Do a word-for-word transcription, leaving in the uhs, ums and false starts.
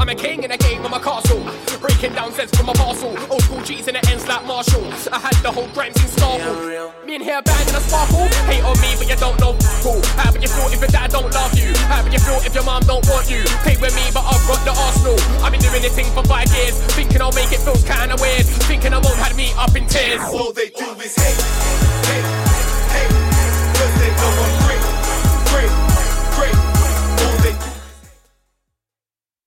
I'm a king in a game, I'm a castle. Breaking down sets from a parcel. Old school cheats and it ends like Marshall. I had the whole grime scene startle. Me and here band in a sparkle. Hate on me, but you don't know. Cool. How would you feel if your dad don't love you? How would you feel if your mom don't want you? Play with me, but I've got the Arsenal. I've been doing this thing for five years. Thinking I'll make it feel kinda weird. Thinking I won't have me up in tears. All they do is hate.